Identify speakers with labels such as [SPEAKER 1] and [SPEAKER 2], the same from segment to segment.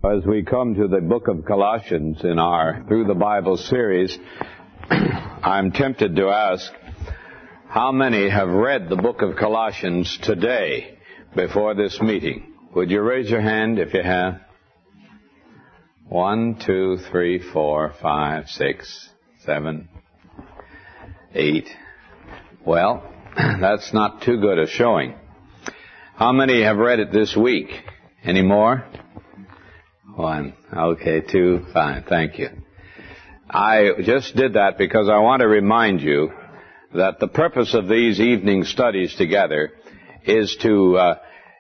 [SPEAKER 1] As we come to the book of Colossians in our Through the Bible series, I'm tempted to ask, how many have read the book of Colossians today before this meeting? Would you raise your hand if you have? 1, 2, 3, 4, 5, 6, 7, 8. Well, that's not too good a showing. How many have read it this week? Any more? 1. Okay, 2. Fine. Thank you. I just did that because I want to remind you that the purpose of these evening studies together is to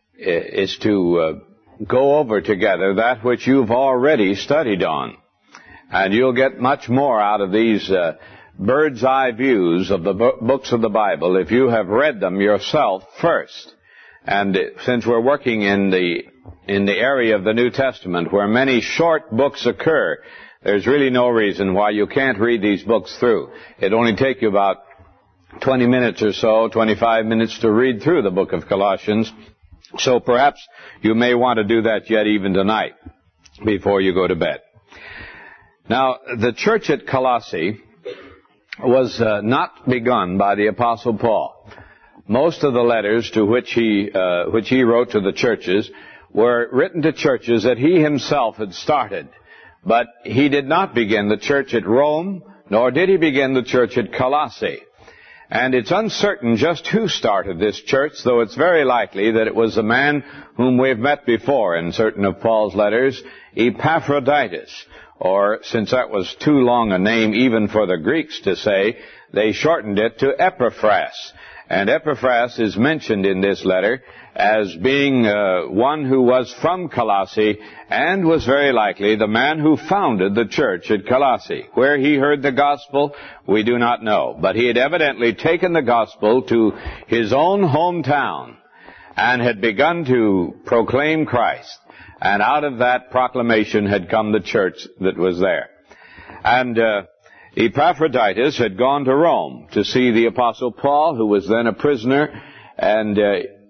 [SPEAKER 1] go over together that which you've already studied on. And you'll get much more out of these bird's eye views of the books of the Bible if you have read them yourself first. And since we're working in the area of the New Testament where many short books occur, there's really no reason why you can't read these books through. It'd only take you about 20 minutes or so, 25 minutes to read through the book of Colossians. So perhaps you may want to do that yet even tonight before you go to bed. Now, the church at Colossae was not begun by the Apostle Paul. Most of the letters to which he wrote to the churches were written to churches that he himself had started. But he did not begin the church at Rome, nor did he begin the church at Colossae. And it's uncertain just who started this church, though it's very likely that it was a man whom we've met before in certain of Paul's letters, Epaphroditus. Or, since that was too long a name even for the Greeks to say, they shortened it to Epaphras. And Epaphras is mentioned in this letter as being one who was from Colossae and was very likely the man who founded the church at Colossae. Where he heard the gospel, we do not know. But he had evidently taken the gospel to his own hometown and had begun to proclaim Christ. And out of that proclamation had come the church that was there. And Epaphroditus had gone to Rome to see the Apostle Paul, who was then a prisoner, and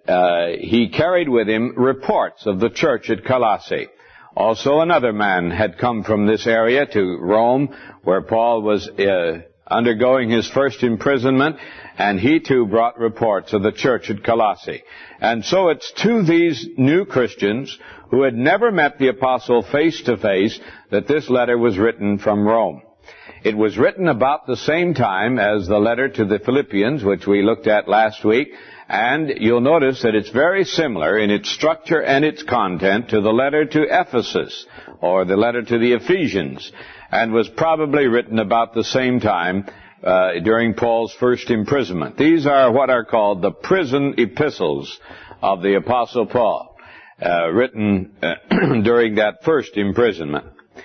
[SPEAKER 1] he carried with him reports of the church at Colossae. Also another man had come from this area to Rome, where Paul was undergoing his first imprisonment, and he too brought reports of the church at Colossae. And so it's to these new Christians who had never met the apostle face to face that this letter was written from Rome. It was written about the same time as the letter to the Philippians, which we looked at last week, and you'll notice that it's very similar in its structure and its content to the letter to Ephesus, or the letter to the Ephesians, and was probably written about the same time during Paul's first imprisonment. These are what are called the prison epistles of the Apostle Paul, written during that first imprisonment.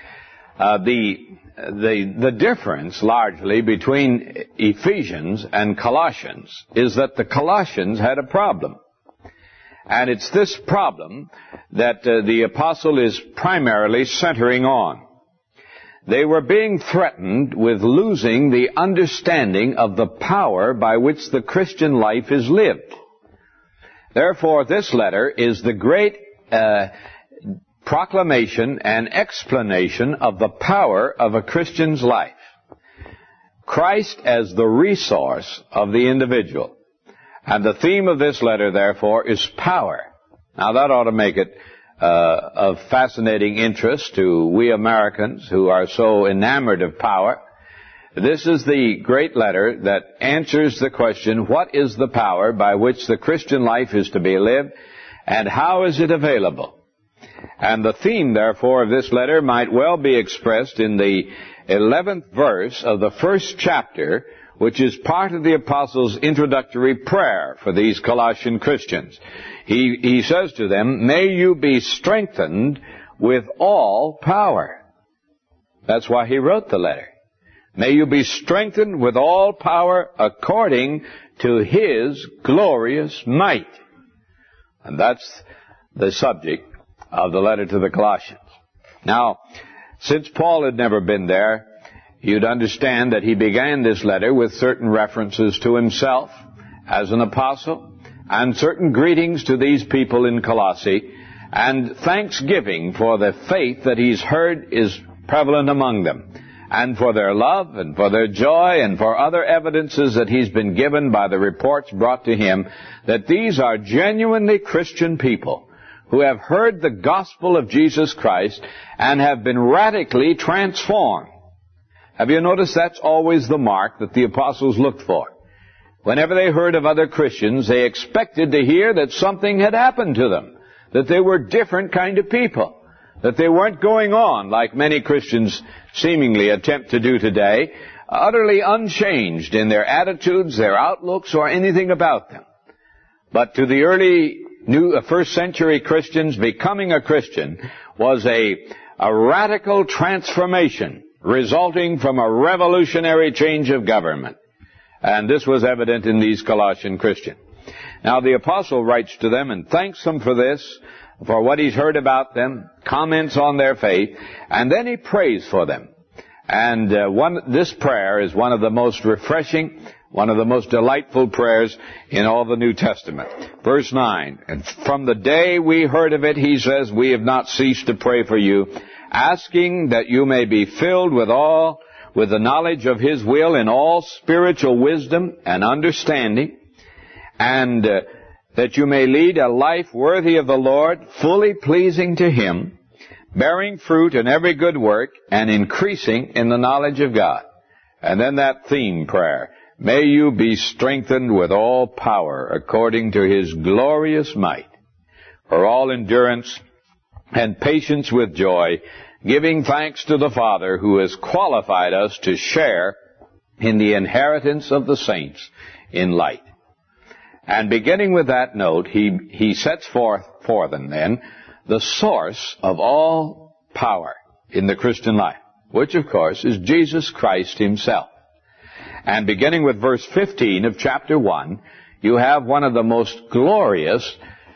[SPEAKER 1] The difference, largely, between Ephesians and Colossians is that the Colossians had a problem. And it's this problem that the apostle is primarily centering on. They were being threatened with losing the understanding of the power by which the Christian life is lived. Therefore, this letter is the great proclamation and explanation of the power of a Christian's life. Christ as the resource of the individual. And the theme of this letter, therefore, is power. Now, that ought to make it of fascinating interest to we Americans who are so enamored of power. This is the great letter that answers the question, what is the power by which the Christian life is to be lived, and how is it available? And the theme, therefore, of this letter might well be expressed in the 11th verse of the first chapter, which is part of the apostle's introductory prayer for these Colossian Christians. He says to them, "May you be strengthened with all power." That's why he wrote the letter. May you be strengthened with all power according to his glorious might. And that's the subject of the letter to the Colossians. Now, since Paul had never been there, you'd understand that he began this letter with certain references to himself as an apostle and certain greetings to these people in Colossae, and thanksgiving for the faith that he's heard is prevalent among them, and for their love and for their joy and for other evidences that he's been given by the reports brought to him, that these are genuinely Christian people who have heard the gospel of Jesus Christ and have been radically transformed. Have you noticed that's always the mark that the apostles looked for? Whenever they heard of other Christians, they expected to hear that something had happened to them, that they were different kind of people, that they weren't going on like many Christians seemingly attempt to do today, utterly unchanged in their attitudes, their outlooks, or anything about them. But to the early first century Christians, becoming a Christian was a radical transformation resulting from a revolutionary change of government. And this was evident in these Colossian Christians. Now the apostle writes to them and thanks them for this, for what he's heard about them, comments on their faith, and then he prays for them. And this prayer is one of the most refreshing, one of the most delightful prayers in all the New Testament. Verse 9, and from the day we heard of it, he says, we have not ceased to pray for you, asking that you may be filled with the knowledge of his will in all spiritual wisdom and understanding, and that you may lead a life worthy of the Lord, fully pleasing to him, bearing fruit in every good work, and increasing in the knowledge of God. And then that theme prayer, may you be strengthened with all power according to his glorious might, for all endurance and patience with joy, giving thanks to the Father who has qualified us to share in the inheritance of the saints in light. And beginning with that note, he sets forth for them then the source of all power in the Christian life, which of course is Jesus Christ himself. And beginning with verse 15 of chapter 1, you have one of the most glorious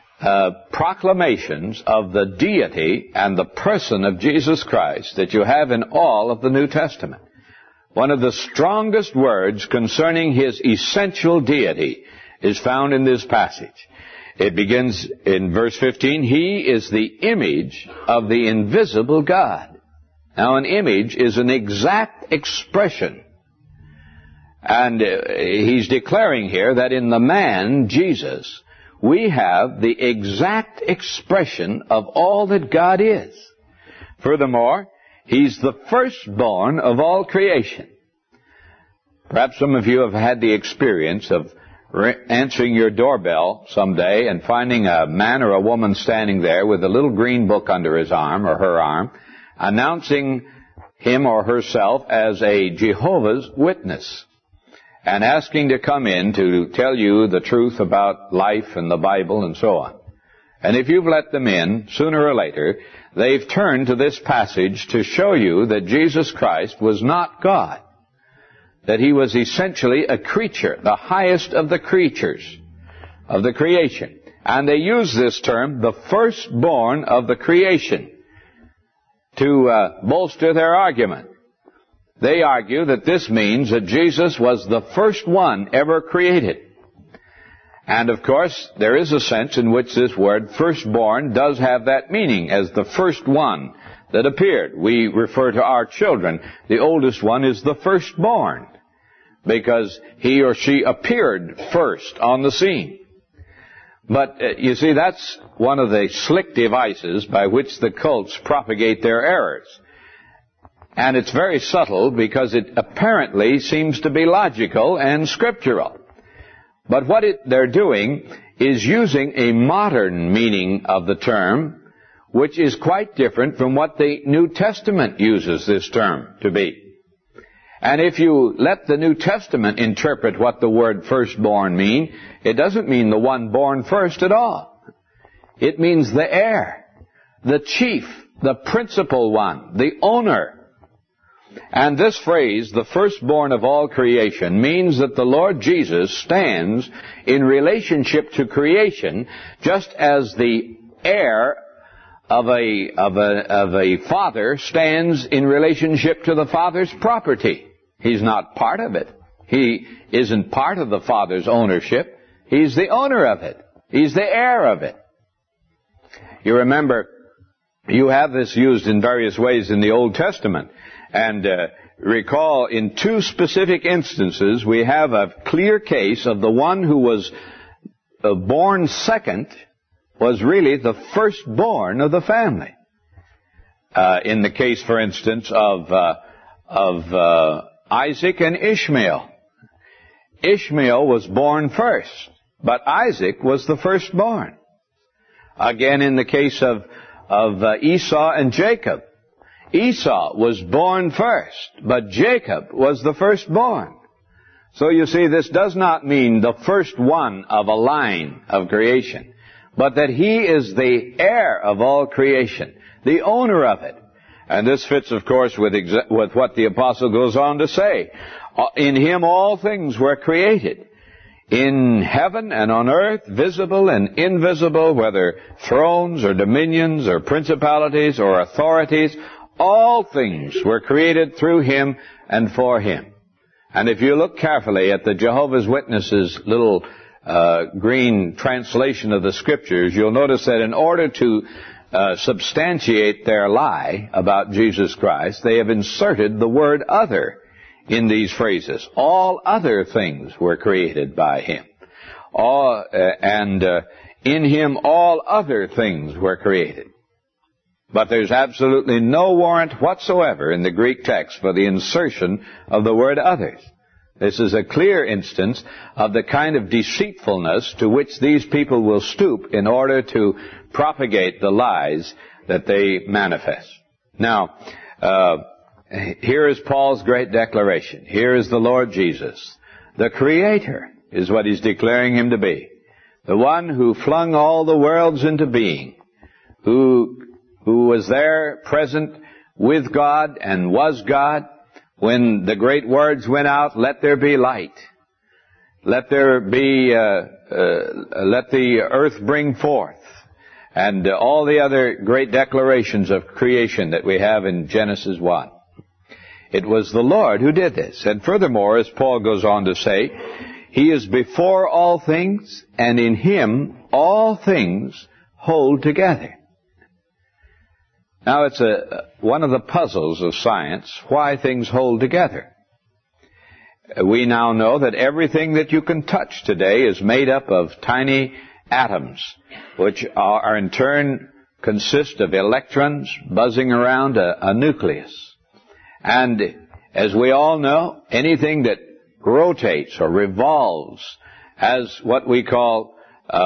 [SPEAKER 1] proclamations of the deity and the person of Jesus Christ that you have in all of the New Testament. One of the strongest words concerning his essential deity is found in this passage. It begins in verse 15, he is the image of the invisible God. Now, an image is an exact expression. And he's declaring here that in the man, Jesus, we have the exact expression of all that God is. Furthermore, he's the firstborn of all creation. Perhaps some of you have had the experience of answering your doorbell someday and finding a man or a woman standing there with a little green book under his arm or her arm, announcing him or herself as a Jehovah's Witness and asking to come in to tell you the truth about life and the Bible and so on. And if you've let them in, sooner or later, they've turned to this passage to show you that Jesus Christ was not God, that he was essentially a creature, the highest of the creatures, of the creation. And they use this term, the firstborn of the creation, to bolster their argument. They argue that this means that Jesus was the first one ever created. And of course, there is a sense in which this word firstborn does have that meaning as the first one that appeared. We refer to our children. The oldest one is the firstborn because he or she appeared first on the scene. But you see, that's one of the slick devices by which the cults propagate their errors. And it's very subtle because it apparently seems to be logical and scriptural. But what they're doing is using a modern meaning of the term, which is quite different from what the New Testament uses this term to be. And if you let the New Testament interpret what the word firstborn mean, it doesn't mean the one born first at all. It means the heir, the chief, the principal one, the owner. And this phrase, the firstborn of all creation, means that the Lord Jesus stands in relationship to creation just as the heir of a father stands in relationship to the father's property. He's not part of it. He isn't part of the father's ownership. He's the owner of it. He's the heir of it. You remember, you have this used in various ways in the Old Testament. And recall, in two specific instances, we have a clear case of the one who was born second was really the firstborn of the family. In the case, for instance, of Isaac and Ishmael. Ishmael was born first, but Isaac was the firstborn. Again, in the case of Esau and Jacob. Esau was born first, but Jacob was the firstborn. So you see, this does not mean the first one of a line of creation, but that he is the heir of all creation, the owner of it. And this fits, of course, with what the apostle goes on to say. In him all things were created, in heaven and on earth, visible and invisible, whether thrones or dominions or principalities or authorities. All things were created through him and for him. And if you look carefully at the Jehovah's Witnesses' little green translation of the Scriptures, you'll notice that in order to substantiate their lie about Jesus Christ, they have inserted the word other in these phrases. All other things were created by him. In him all other things were created. But there's absolutely no warrant whatsoever in the Greek text for the insertion of the word others. This is a clear instance of the kind of deceitfulness to which these people will stoop in order to propagate the lies that they manifest. Now, here is Paul's great declaration. Here is the Lord Jesus. The Creator is what he's declaring him to be. The one who flung all the worlds into being, who was there present with God and was God when the great words went out, let there be light. Let there be, let the earth bring forth. And all the other great declarations of creation that we have in Genesis 1. It was the Lord who did this. And furthermore, as Paul goes on to say, he is before all things, and in him all things hold together. Now, it's one of the puzzles of science, why things hold together. We now know that everything that you can touch today is made up of tiny atoms, which are in turn consist of electrons buzzing around a nucleus. And as we all know, anything that rotates or revolves has what we call,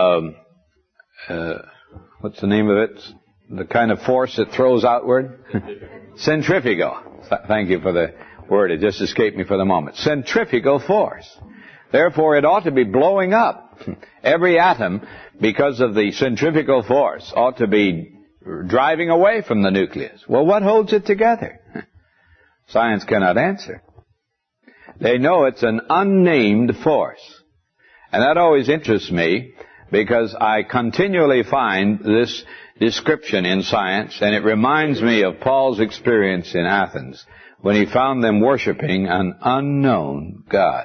[SPEAKER 1] what's the name of it? The kind of force that throws outward? Centrifugal. Thank you for the word. It just escaped me for the moment. Centrifugal force. Therefore, it ought to be blowing up. Every atom, because of the centrifugal force, ought to be driving away from the nucleus. Well, what holds it together? Science cannot answer. They know it's an unnamed force. And that always interests me, because I continually find this description in science, and it reminds me of Paul's experience in Athens when he found them worshiping an unknown God.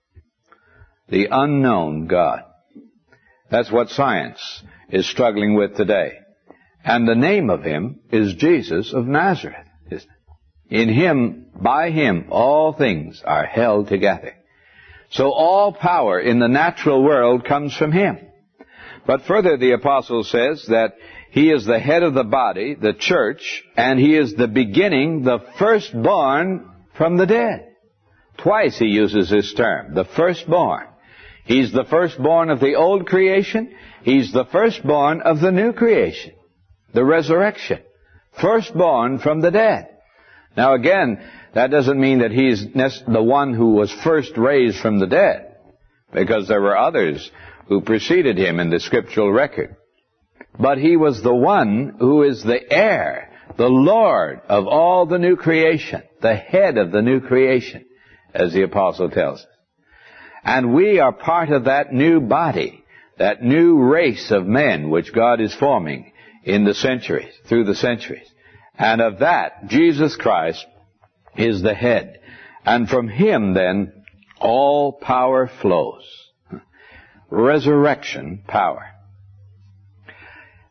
[SPEAKER 1] The unknown God. That's what science is struggling with today. And the name of him is Jesus of Nazareth, isn't it? In him, by him, all things are held together. So all power in the natural world comes from him. But further, the apostle says that he is the head of the body, the church, and he is the beginning, the firstborn from the dead. Twice he uses this term, the firstborn. He's the firstborn of the old creation. He's the firstborn of the new creation, the resurrection. Firstborn from the dead. Now again, that doesn't mean that he's the one who was first raised from the dead, because there were others who preceded him in the scriptural record. But he was the one who is the heir, the Lord of all the new creation, the head of the new creation, as the apostle tells us. And we are part of that new body, that new race of men which God is forming in the centuries, through the centuries. And of that, Jesus Christ is the head. And from him, then, all power flows. Resurrection power.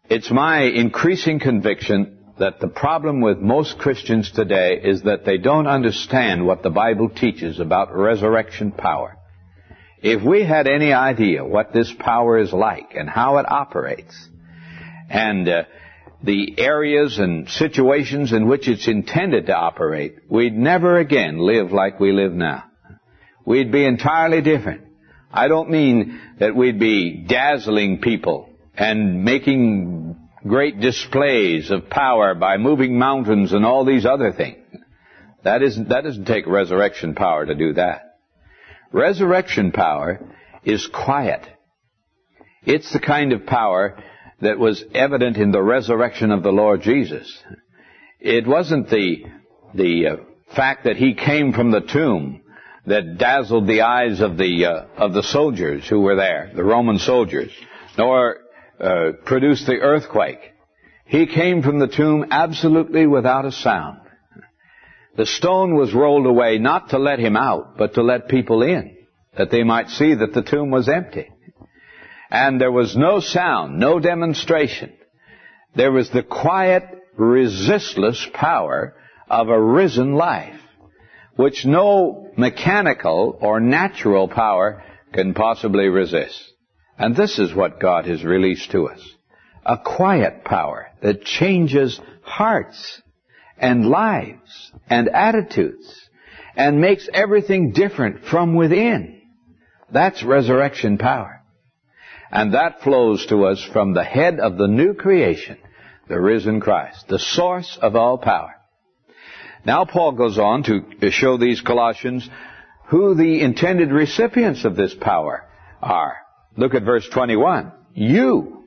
[SPEAKER 1] It's my increasing conviction that the problem with most Christians today is that they don't understand what the Bible teaches about resurrection power. If we had any idea what this power is like and how it operates, and the areas and situations in which it's intended to operate, we'd never again live like we live now. We'd be entirely different. I don't mean that we'd be dazzling people and making great displays of power by moving mountains and all these other things. That doesn't take resurrection power to do that. Resurrection power is quiet. It's the kind of power that was evident in the resurrection of the Lord Jesus. It wasn't the fact that he came from the tomb that dazzled the eyes of the soldiers who were there, the Roman soldiers, nor produced the earthquake. He came from the tomb absolutely without a sound. The stone was rolled away not to let him out, but to let people in, that they might see that the tomb was empty. And there was no sound, no demonstration. There was the quiet, resistless power of a risen life, which no mechanical or natural power can possibly resist. And this is what God has released to us. A quiet power that changes hearts and lives and attitudes and makes everything different from within. That's resurrection power. And that flows to us from the head of the new creation, the risen Christ, the source of all power. Now Paul goes on to show these Colossians who the intended recipients of this power are. Look at verse 21. You,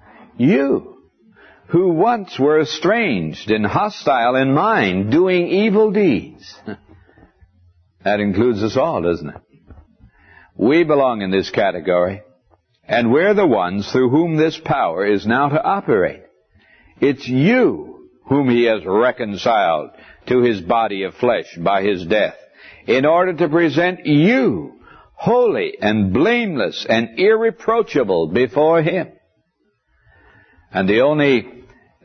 [SPEAKER 1] who once were estranged and hostile in mind, doing evil deeds. That includes us all, doesn't it? We belong in this category, and we're the ones through whom this power is now to operate. It's you whom he has reconciled to his body of flesh by his death, in order to present you holy and blameless and irreproachable before him. And the only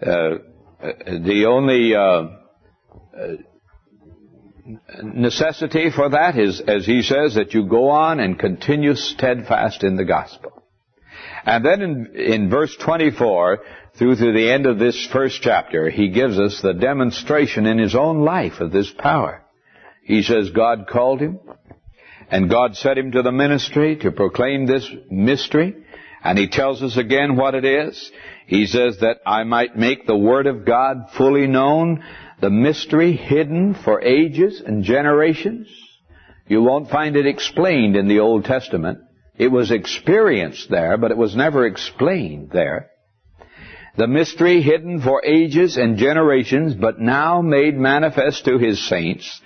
[SPEAKER 1] necessity for that is, as he says, that you go on and continue steadfast in the gospel. And then in verse 24, through to the end of this first chapter, he gives us the demonstration in his own life of this power. He says God called him, and God set him to the ministry to proclaim this mystery. And he tells us again what it is. He says that I might make the Word of God fully known, the mystery hidden for ages and generations. You won't find it explained in the Old Testament. It was experienced there, but it was never explained there. The mystery hidden for ages and generations, but now made manifest to his saints.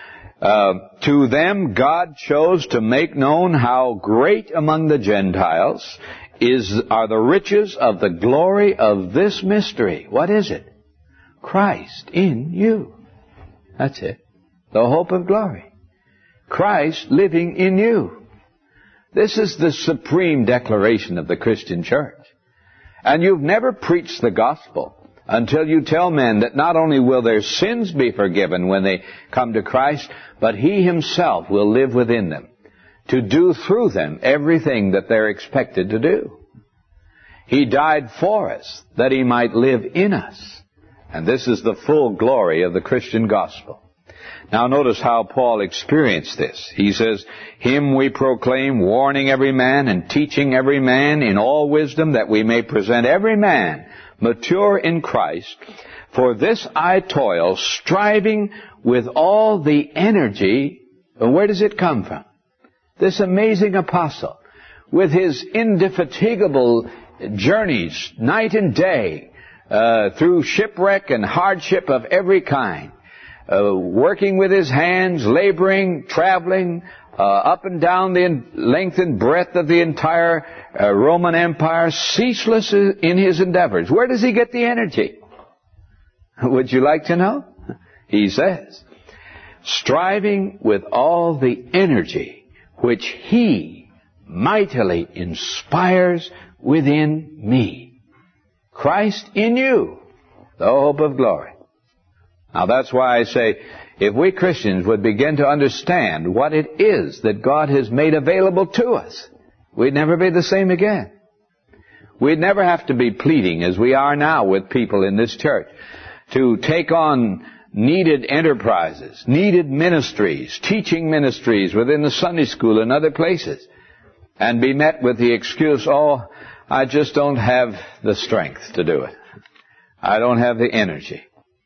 [SPEAKER 1] To them God chose to make known how great among the Gentiles are the riches of the glory of this mystery. What is it? Christ in you. That's it. The hope of glory. Christ living in you. This is the supreme declaration of the Christian church. And you've never preached the gospel until you tell men that not only will their sins be forgiven when they come to Christ, but he himself will live within them to do through them everything that they're expected to do. He died for us that he might live in us. And this is the full glory of the Christian gospel. Now notice how Paul experienced this. He says, Him we proclaim, warning every man and teaching every man in all wisdom, that we may present every man mature in Christ. For this I toil, striving with all the energy. And where does it come from? This amazing apostle, with his indefatigable journeys, night and day, through shipwreck and hardship of every kind, working with his hands, laboring, traveling, up and down the length and breadth of the entire Roman Empire, ceaseless in his endeavors. Where does he get the energy? Would you like to know? He says, striving with all the energy which he mightily inspires within me. Christ in you, the hope of glory. Now that's why I say, if we Christians would begin to understand what it is that God has made available to us, we'd never be the same again. We'd never have to be pleading, as we are now with people in this church, to take on needed enterprises, needed ministries, teaching ministries within the Sunday school and other places, and be met with the excuse, oh, I just don't have the strength to do it. I don't have the energy.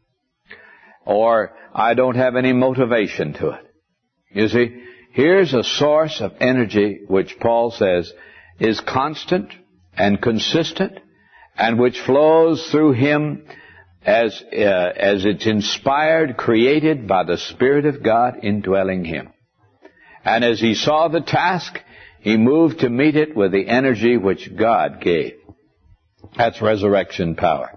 [SPEAKER 1] Or I don't have any motivation to it. You see, here's a source of energy which Paul says is constant and consistent and which flows through him as it's inspired, created by the Spirit of God indwelling him. And as he saw the task, he moved to meet it with the energy which God gave. That's resurrection power.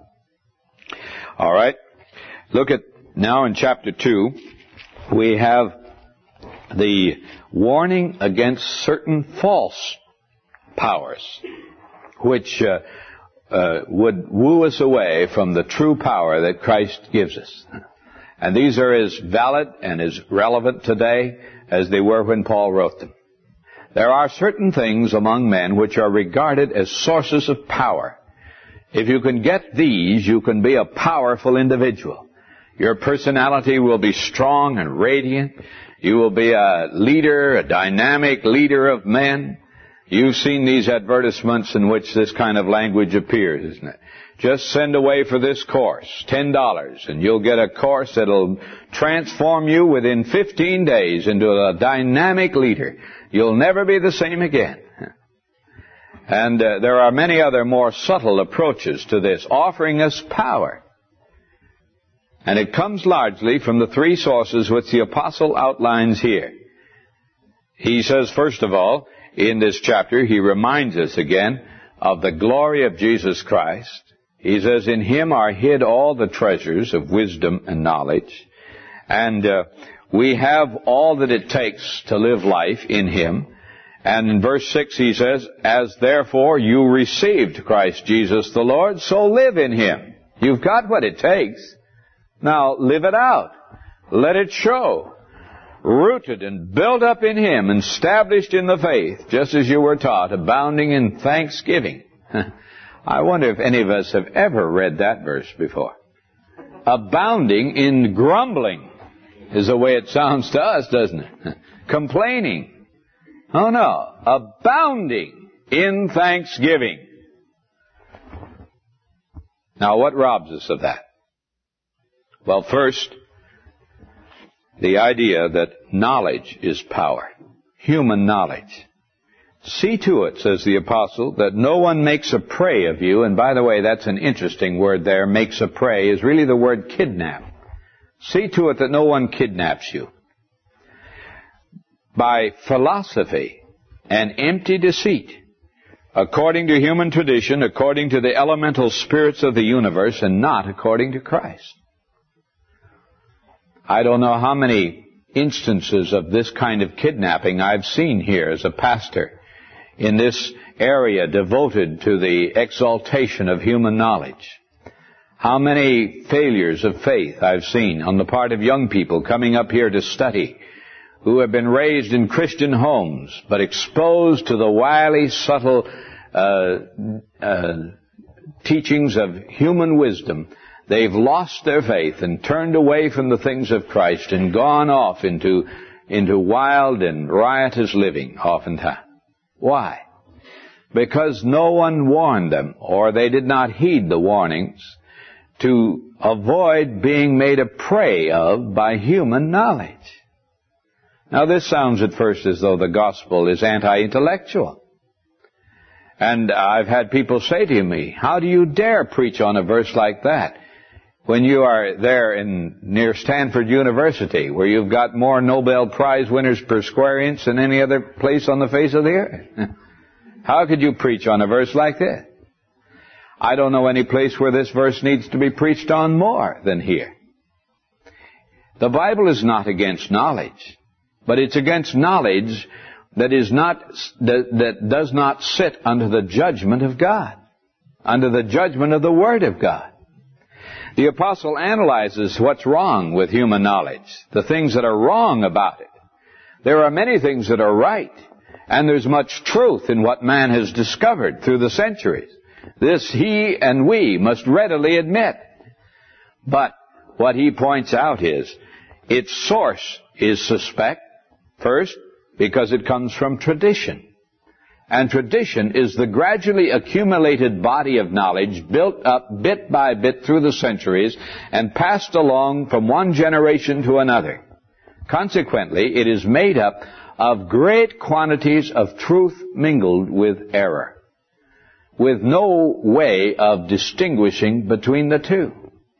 [SPEAKER 1] All right. Look at now in chapter 2, we have the warning against certain false powers, which would woo us away from the true power that Christ gives us. And these are as valid and as relevant today as they were when Paul wrote them. There are certain things among men which are regarded as sources of power. If you can get these, you can be a powerful individual. Your personality will be strong and radiant. You will be a leader, a dynamic leader of men. You've seen these advertisements in which this kind of language appears, isn't it? Just send away for this course, $10, and you'll get a course that'll transform you within 15 days into a dynamic leader. You'll never be the same again. And there are many other more subtle approaches to this, offering us power. And it comes largely from the three sources which the apostle outlines here. He says, first of all, in this chapter, he reminds us again of the glory of Jesus Christ. He says, in him are hid all the treasures of wisdom and knowledge. And we have all that it takes to live life in him. And in verse 6 he says, as therefore you received Christ Jesus the Lord, so live in him. You've got what it takes. Now live it out. Let it show. Rooted and built up in him, and established in the faith, just as you were taught, abounding in thanksgiving. I wonder if any of us have ever read that verse before. Abounding in grumbling is the way it sounds to us, doesn't it? Complaining. Oh no. Abounding in thanksgiving. Now what robs us of that? Well, first, the idea that knowledge is power. Human knowledge. See to it, says the apostle, that no one makes a prey of you. And by the way, that's an interesting word there. Makes a prey is really the word kidnap. See to it that no one kidnaps you. By philosophy and empty deceit, according to human tradition, according to the elemental spirits of the universe, and not according to Christ. I don't know how many instances of this kind of kidnapping I've seen here as a pastor in this area devoted to the exaltation of human knowledge. How many failures of faith I've seen on the part of young people coming up here to study, who have been raised in Christian homes, but exposed to the wily, subtle teachings of human wisdom. They've lost their faith and turned away from the things of Christ and gone off into wild and riotous living oftentimes. Why? Because no one warned them, or they did not heed the warnings to avoid being made a prey of by human knowledge. Now this sounds at first as though the gospel is anti-intellectual. And I've had people say to me, how do you dare preach on a verse like that when you are there near Stanford University, where you've got more Nobel Prize winners per square inch than any other place on the face of the earth? How could you preach on a verse like this? I don't know any place where this verse needs to be preached on more than here. The Bible is not against knowledge, but it's against knowledge that does not sit under the judgment of God. under the judgment of the Word of God. The apostle analyzes what's wrong with human knowledge, the things that are wrong about it. There are many things that are right, and there's much truth in what man has discovered through the centuries. This he and we must readily admit. But what he points out is, its source is suspect, first, because it comes from tradition. And tradition is the gradually accumulated body of knowledge built up bit by bit through the centuries and passed along from one generation to another. Consequently, it is made up of great quantities of truth mingled with error, with no way of distinguishing between the two.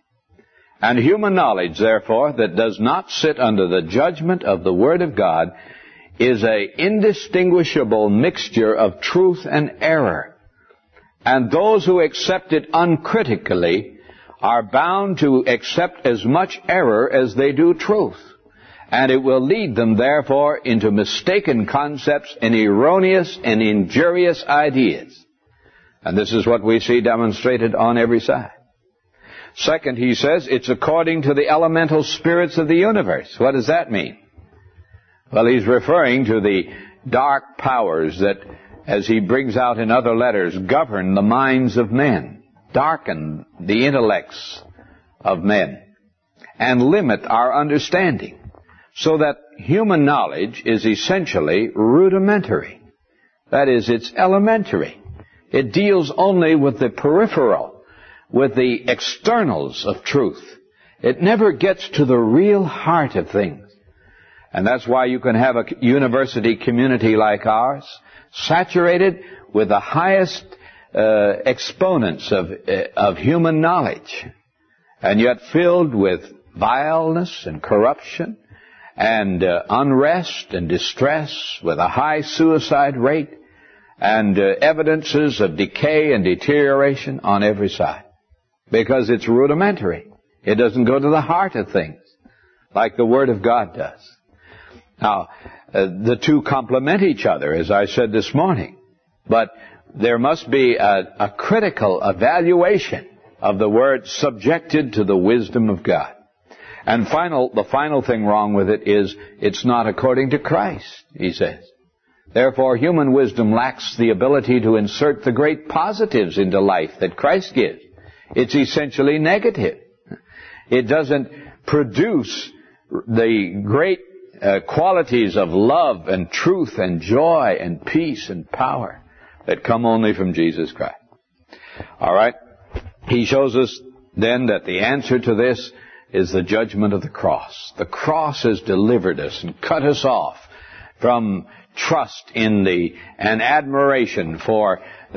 [SPEAKER 1] And human knowledge, therefore, that does not sit under the judgment of the Word of God is an indistinguishable mixture of truth and error. And those who accept it uncritically are bound to accept as much error as they do truth. And it will lead them, therefore, into mistaken concepts and erroneous and injurious ideas. And this is what we see demonstrated on every side. Second, he says, it's according to the elemental spirits of the universe. What does that mean? Well, he's referring to the dark powers that, as he brings out in other letters, govern the minds of men, darken the intellects of men, and limit our understanding, so that human knowledge is essentially rudimentary. That is, it's elementary. It deals only with the peripheral, with the externals of truth. It never gets to the real heart of things. And that's why you can have a university community like ours, saturated with the highest exponents of human knowledge, and yet filled with vileness and corruption and unrest and distress, with a high suicide rate and evidences of decay and deterioration on every side. Because it's rudimentary. It doesn't go to the heart of things like the Word of God does. Now, the two complement each other, as I said this morning. But there must be a critical evaluation of the Word subjected to the wisdom of God. And the final thing wrong with it is it's not according to Christ, he says. Therefore, human wisdom lacks the ability to insert the great positives into life that Christ gives. It's essentially negative. It doesn't produce the great qualities of love and truth and joy and peace and power that come only from Jesus Christ. All right. He shows us then that the answer to this is the judgment of the cross. The cross has delivered us and cut us off from trust in and admiration for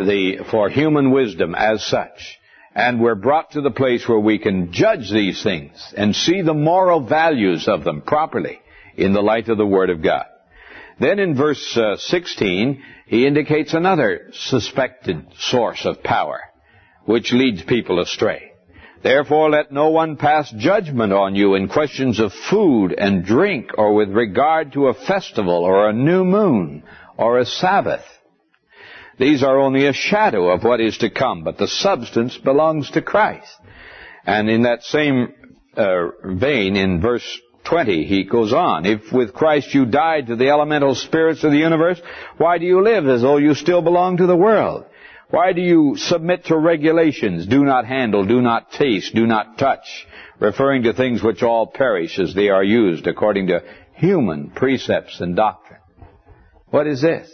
[SPEAKER 1] human wisdom as such. And we're brought to the place where we can judge these things and see the moral values of them properly in the light of the Word of God. Then in verse 16, he indicates another suspected source of power, which leads people astray. Therefore, let no one pass judgment on you in questions of food and drink, or with regard to a festival, or a new moon, or a Sabbath. These are only a shadow of what is to come, but the substance belongs to Christ. And in that same vein, in verse 20, he goes on, if with Christ you died to the elemental spirits of the universe, why do you live as though you still belong to the world? Why do you submit to regulations, do not handle, do not taste, do not touch, referring to things which all perish as they are used according to human precepts and doctrine? What is this?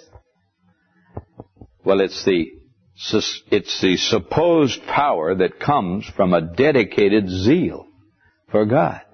[SPEAKER 1] Well, it's the supposed power that comes from a dedicated zeal for God,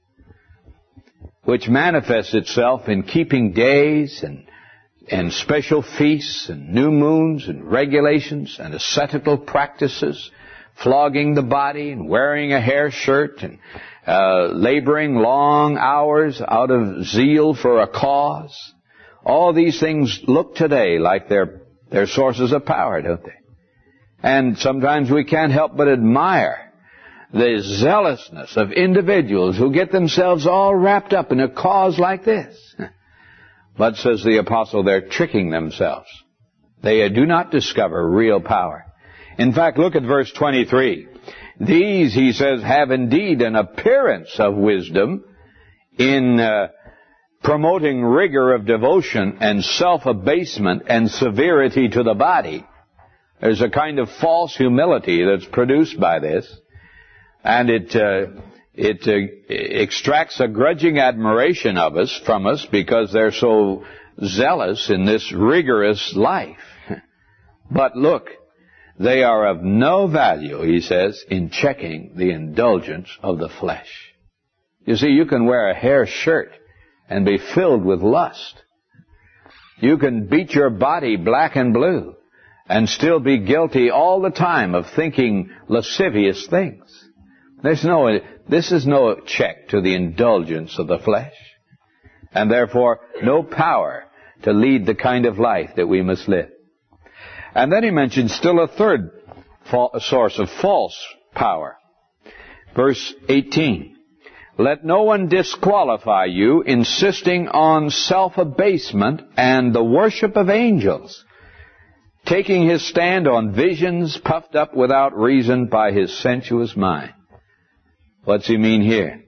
[SPEAKER 1] which manifests itself in keeping days and special feasts and new moons and regulations and ascetical practices, flogging the body and wearing a hair shirt and laboring long hours out of zeal for a cause. All these things look today like they're sources of power, don't they? And sometimes we can't help but admire the zealousness of individuals who get themselves all wrapped up in a cause like this. But, says the apostle, they're tricking themselves. They do not discover real power. In fact, look at verse 23. These, he says, have indeed an appearance of wisdom in promoting rigor of devotion and self-abasement and severity to the body. There's a kind of false humility that's produced by this, and it extracts a grudging admiration of us from us because they're so zealous in this rigorous life. But look, they are of no value, he says, in checking the indulgence of the flesh. You see, you can wear a hair shirt and be filled with lust. You can beat your body black and blue and still be guilty all the time of thinking lascivious things. This is no check to the indulgence of the flesh, and therefore no power to lead the kind of life that we must live. And then he mentions still a third source of false power. Verse 18. Let no one disqualify you, insisting on self-abasement and the worship of angels, taking his stand on visions puffed up without reason by his sensuous mind. What's he mean here?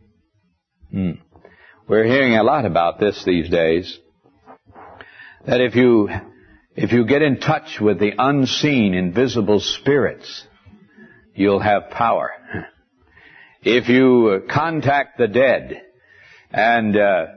[SPEAKER 1] We're hearing a lot about this these days. That if you get in touch with the unseen, invisible spirits, you'll have power. If you contact the dead and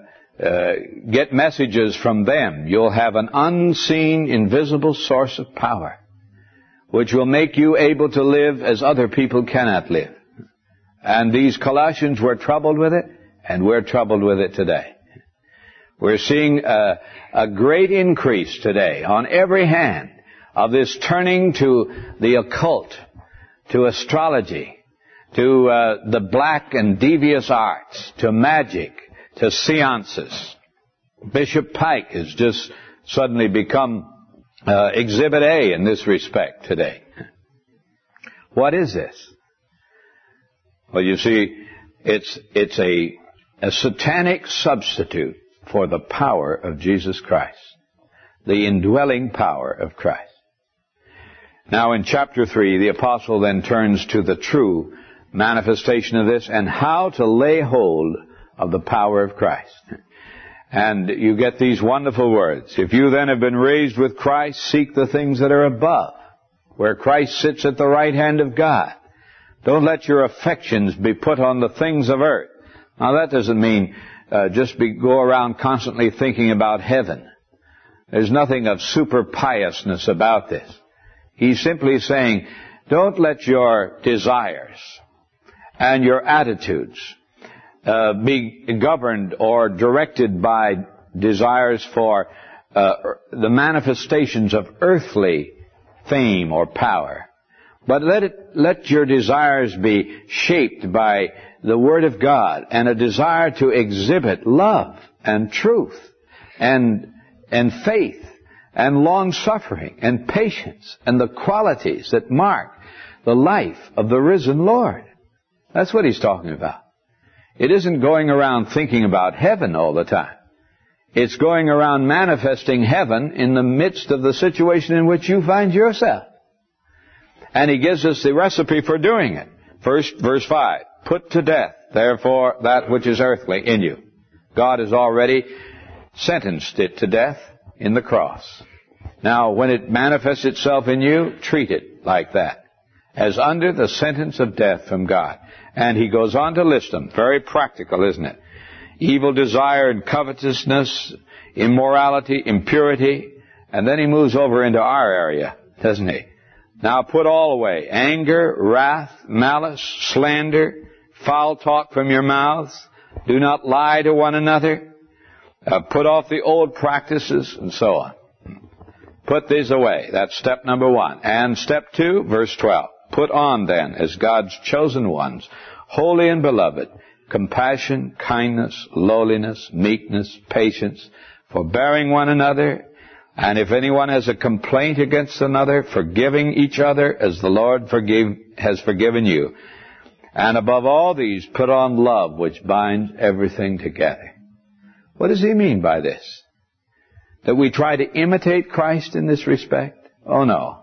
[SPEAKER 1] get messages from them, you'll have an unseen, invisible source of power, which will make you able to live as other people cannot live. And these Colossians were troubled with it, and we're troubled with it today. We're seeing a great increase today on every hand of this turning to the occult, to astrology, to the black and devious arts, to magic, to seances. Bishop Pike has just suddenly become Exhibit A in this respect today. What is this? Well, you see, it's a satanic substitute for the power of Jesus Christ, the indwelling power of Christ. Now, in chapter 3, the apostle then turns to the true manifestation of this and how to lay hold of the power of Christ. And you get these wonderful words. If you then have been raised with Christ, seek the things that are above, where Christ sits at the right hand of God. Don't let your affections be put on the things of earth. Now that doesn't mean go around constantly thinking about heaven. There's nothing of super piousness about this. He's simply saying, don't let your desires and your attitudes be governed or directed by desires for the manifestations of earthly fame or power. But let your desires be shaped by the Word of God and a desire to exhibit love and truth and faith and long-suffering and patience and the qualities that mark the life of the risen Lord. That's what he's talking about. It isn't going around thinking about heaven all the time. It's going around manifesting heaven in the midst of the situation in which you find yourself. And he gives us the recipe for doing it. First, verse 5, put to death, therefore, that which is earthly in you. God has already sentenced it to death in the cross. Now, when it manifests itself in you, treat it like that, as under the sentence of death from God. And he goes on to list them. Very practical, isn't it? Evil desire and covetousness, immorality, impurity, and then he moves over into our area, doesn't he? Now put all away, anger, wrath, malice, slander, foul talk from your mouths. Do not lie to one another. Put off the old practices, and so on. Put these away. That's step number 1. And step 2, verse 12. Put on then, as God's chosen ones, holy and beloved, compassion, kindness, lowliness, meekness, patience, forbearing one another, and if anyone has a complaint against another, forgiving each other as the Lord has forgiven you. And above all these, put on love, which binds everything together. What does he mean by this? That we try to imitate Christ in this respect? Oh no.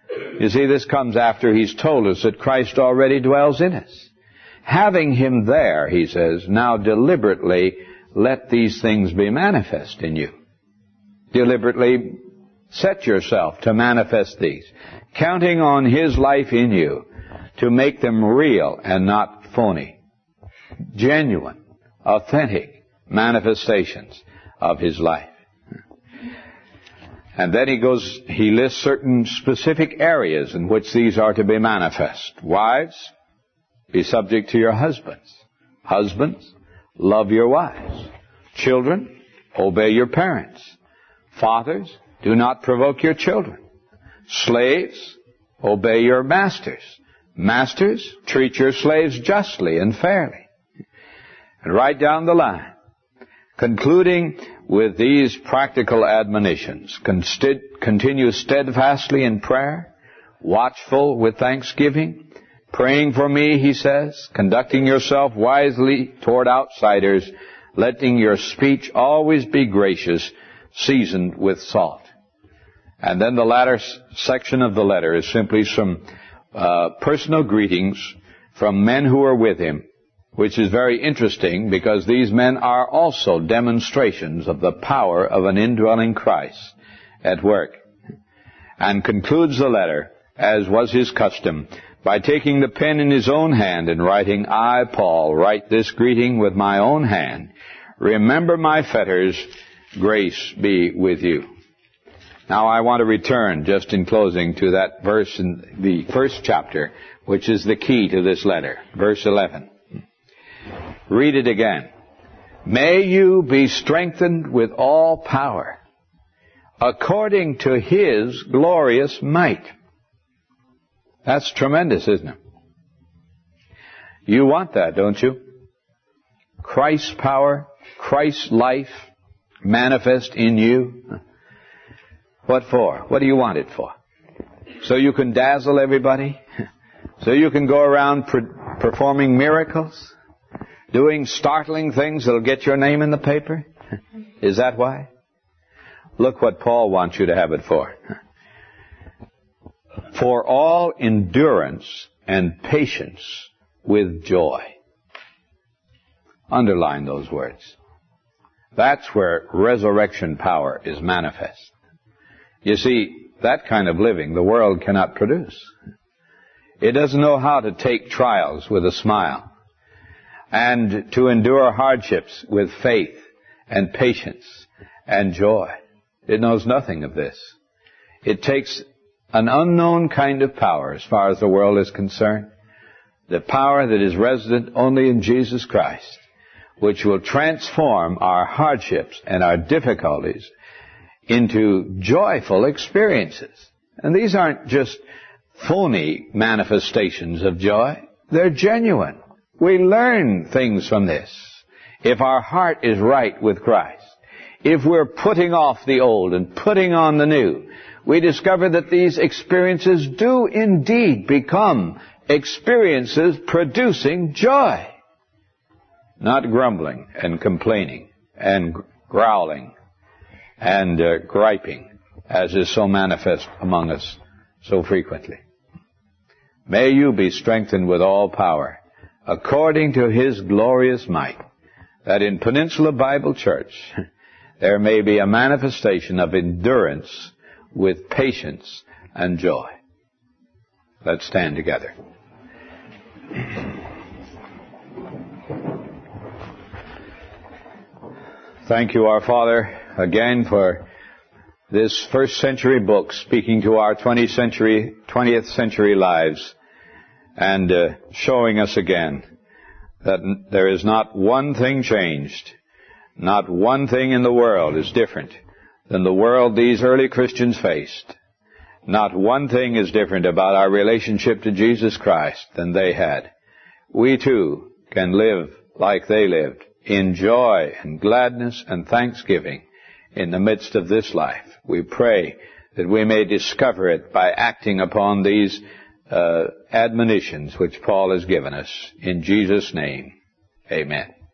[SPEAKER 1] You see, this comes after he's told us that Christ already dwells in us. Having him there, he says, now deliberately let these things be manifest in you. Deliberately set yourself to manifest these, counting on his life in you to make them real and not phony, genuine, authentic manifestations of his life. And then he lists certain specific areas in which these are to be manifest. Wives, be subject to your husbands. Husbands, love your wives. Children, obey your parents. Fathers, do not provoke your children. Slaves, obey your masters. Masters, treat your slaves justly and fairly. And right down the line, concluding with these practical admonitions, continue steadfastly in prayer, watchful with thanksgiving, praying for me, he says, conducting yourself wisely toward outsiders, letting your speech always be gracious, seasoned with salt. And then the latter section of the letter is simply some personal greetings from men who are with him, which is very interesting because these men are also demonstrations of the power of an indwelling Christ at work. And concludes the letter, as was his custom, by taking the pen in his own hand and writing, I, Paul, write this greeting with my own hand. Remember my fetters, grace be with you. Now I want to return, just in closing, to that verse in the first chapter, which is the key to this letter, verse 11. Read it again. May you be strengthened with all power, according to his glorious might. That's tremendous, isn't it? You want that, don't you? Christ's power, Christ's life manifest in you. What for? What do you want it for? So you can dazzle everybody? So you can go around performing miracles? Doing startling things that'll get your name in the paper? Is that why? Look what Paul wants you to have it for. For all endurance and patience with joy. Underline those words. That's where resurrection power is manifest. You see, that kind of living the world cannot produce. It doesn't know how to take trials with a smile and to endure hardships with faith and patience and joy. It knows nothing of this. It takes an unknown kind of power as far as the world is concerned, the power that is resident only in Jesus Christ, which will transform our hardships and our difficulties into joyful experiences. And these aren't just phony manifestations of joy. They're genuine. We learn things from this. If our heart is right with Christ, if we're putting off the old and putting on the new, we discover that these experiences do indeed become experiences producing joy. Not grumbling and complaining and growling and griping, as is so manifest among us so frequently. May you be strengthened with all power, according to his glorious might, that in Peninsula Bible Church there may be a manifestation of endurance with patience and joy. Let's stand together. Thank you, our Father, again for this first century book speaking to our 20th century lives and showing us again that there is not one thing changed, not one thing in the world is different than the world these early Christians faced. Not one thing is different about our relationship to Jesus Christ than they had. We too can live like they lived, in joy and gladness and thanksgiving in the midst of this life. We pray that we may discover it by acting upon these admonitions which Paul has given us. In Jesus' name, amen.